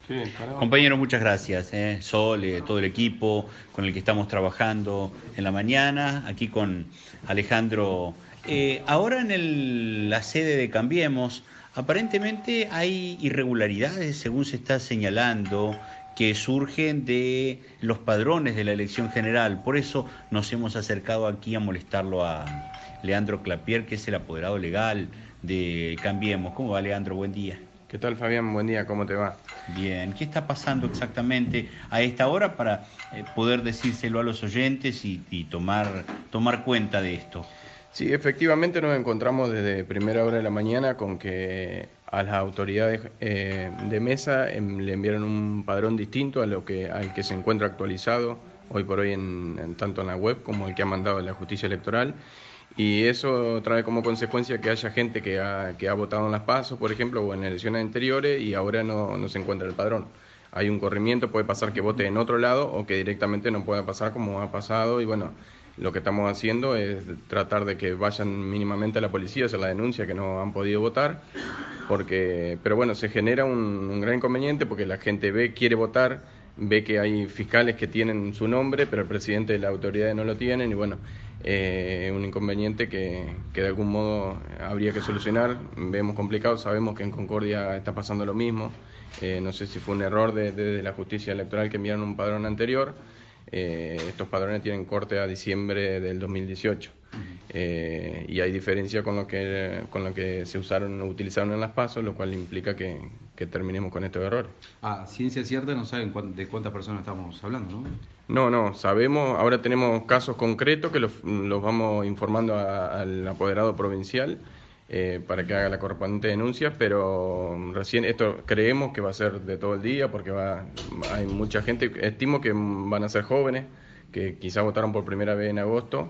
Sí, paramos. Compañeros, muchas gracias. Sol, todo el equipo con el que estamos trabajando en la mañana, aquí con Alejandro. Ahora en la sede de Cambiemos, aparentemente hay irregularidades, según se está señalando, que surgen de los padrones de la elección general. Por eso nos hemos acercado aquí a molestarlo a Leandro Clapier, que es el apoderado legal de Cambiemos. ¿Cómo va, Leandro? Buen día. ¿Qué tal, Fabián? Buen día, ¿cómo te va? Bien, ¿qué está pasando exactamente a esta hora para poder decírselo a los oyentes y tomar cuenta de esto? Sí, efectivamente nos encontramos desde primera hora de la mañana con que a las autoridades de mesa le enviaron un padrón distinto al que se encuentra actualizado hoy por hoy tanto en la web como el que ha mandado la justicia electoral. Y eso trae como consecuencia que haya gente que ha votado en las PASO, por ejemplo, o en elecciones anteriores y ahora no se encuentra el padrón. Hay un corrimiento, puede pasar que vote en otro lado o que directamente no pueda pasar como ha pasado. Y bueno, lo que estamos haciendo es tratar de que vayan mínimamente a la policía a hacer la denuncia que no han podido votar, pero bueno, se genera un gran inconveniente porque la gente quiere votar, ve que hay fiscales que tienen su nombre, pero el presidente de la autoridad no lo tienen y bueno, un inconveniente que de algún modo habría que solucionar. Vemos complicado, sabemos que en Concordia está pasando lo mismo. No sé si fue un error de la justicia electoral que enviaron un padrón anterior. Estos padrones tienen corte a diciembre del 2018. Y hay diferencia con lo que utilizaron en las PASO, lo cual implica que terminemos con estos errores. Ciencia cierta no saben de cuántas personas estamos hablando, ¿no? No, sabemos, ahora tenemos casos concretos que los vamos informando al apoderado provincial para que haga la correspondiente denuncia, pero recién esto creemos que va a ser de todo el día porque hay mucha gente, estimo que van a ser jóvenes, que quizás votaron por primera vez en agosto,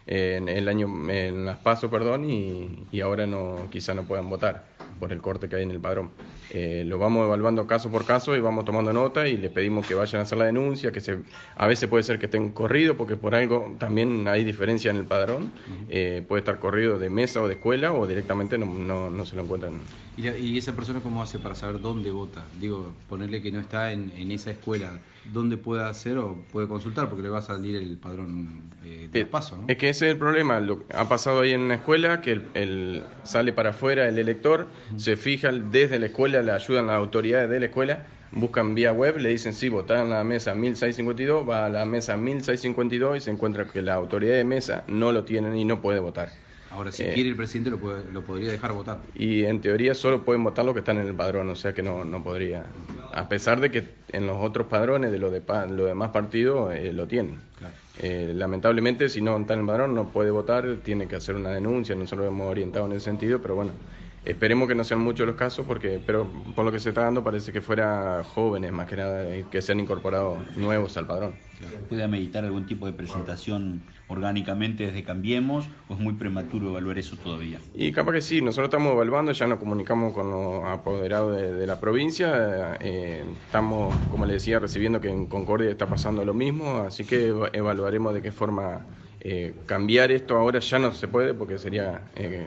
en las PASO, perdón, y ahora quizás no puedan votar por el corte que hay en el padrón. Lo vamos evaluando caso por caso y vamos tomando nota y les pedimos que vayan a hacer la denuncia, a veces puede ser que estén corridos porque por algo también hay diferencia en el padrón, puede estar corrido de mesa o de escuela o directamente no se lo encuentran. ¿Y esa persona cómo hace para saber dónde vota? Digo, ponerle que no está en esa escuela, ¿dónde puede hacer o puede consultar? Porque le va a salir el padrón de paso, ¿no? Es que ese es el problema. Ha pasado ahí en la escuela que sale para afuera el elector, se fija desde la escuela, le ayudan las autoridades de la escuela, buscan vía web, le dicen sí, votar en la mesa 1652, va a la mesa 1652 y se encuentra que la autoridad de mesa no lo tienen y no puede votar. Ahora, si quiere el presidente lo podría dejar votar. Y en teoría solo pueden votar los que están en el padrón, o sea que no podría. A pesar de que en los otros padrones de los demás partidos lo tienen. Claro. Lamentablemente, si no está en el padrón, no puede votar, tiene que hacer una denuncia. Nosotros hemos orientado en ese sentido, pero bueno, esperemos que no sean muchos los casos, pero por lo que se está dando parece que fuera jóvenes más que nada que se han incorporado nuevos al padrón. ¿Puede meditar algún tipo de presentación orgánicamente desde Cambiemos o es muy prematuro evaluar eso todavía? Y capaz que sí, nosotros estamos evaluando, ya nos comunicamos con los apoderados de la provincia, estamos, como le decía, recibiendo que en Concordia está pasando lo mismo, así que evaluaremos de qué forma cambiar esto. Ahora ya no se puede porque sería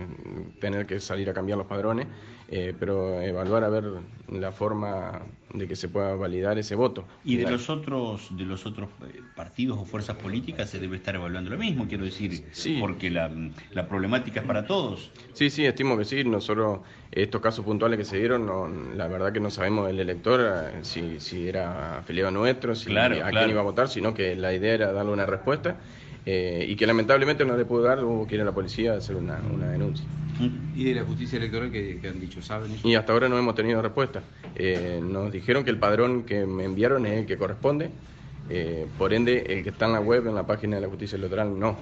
tener que salir a cambiar los padrones, pero evaluar a ver la forma de que se pueda validar ese voto. Y de los otros partidos o fuerzas políticas se debe estar evaluando lo mismo, quiero decir, sí, porque la problemática es para todos. Sí, estimo que sí. Nosotros, estos casos puntuales que se dieron, la verdad que no sabemos el elector si era afiliado a nuestro, quién iba a votar, sino que la idea era darle una respuesta y que lamentablemente no le pudo dar, hubo que ir a la policía a hacer una denuncia. ¿Y de la justicia electoral qué han dicho? ¿Saben eso? Y hasta ahora no hemos tenido respuesta. Nos dijeron que el padrón que me enviaron es el que corresponde, por ende el que está en la web, en la página de la justicia electoral, no.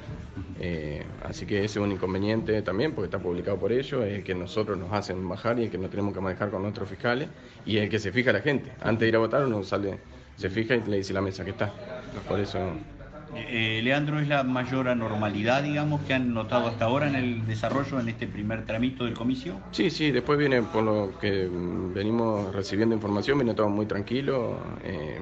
Así que ese es un inconveniente también porque está publicado por ellos, es el que nosotros nos hacen bajar y el que nos tenemos que manejar con nuestros fiscales y el que se fija la gente. Antes de ir a votar uno se fija y le dice la mesa que está. Por eso... Leandro, ¿es la mayor anormalidad, digamos, que han notado hasta ahora en el desarrollo, en este primer tramito del comicio? Sí, después viene por lo que venimos recibiendo información, viene todo muy tranquilo,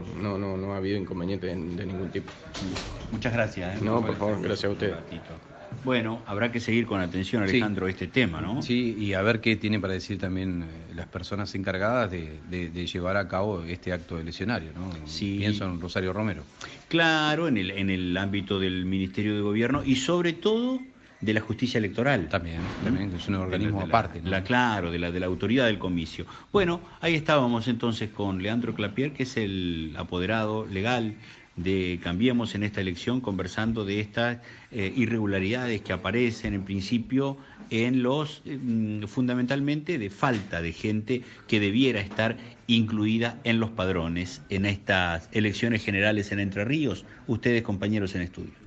no ha habido inconveniente de ningún tipo. Muchas gracias. No, por favor, gracias a usted. Bueno, habrá que seguir con atención, Alejandro, este tema, ¿no? Sí, y a ver qué tiene para decir también las personas encargadas de llevar a cabo este acto eleccionario, ¿no? Sí. Pienso en Rosario Romero. Claro, en el ámbito del Ministerio de Gobierno y sobre todo de la justicia electoral. También es un organismo aparte, ¿no? Claro, de la autoridad del comicio. Bueno, ahí estábamos entonces con Leandro Clapier, que es el apoderado legal de Cambiemos en esta elección, conversando de estas irregularidades que aparecen en principio en los, fundamentalmente, de falta de gente que debiera estar incluida en los padrones en estas elecciones generales en Entre Ríos. Ustedes, compañeros en estudio.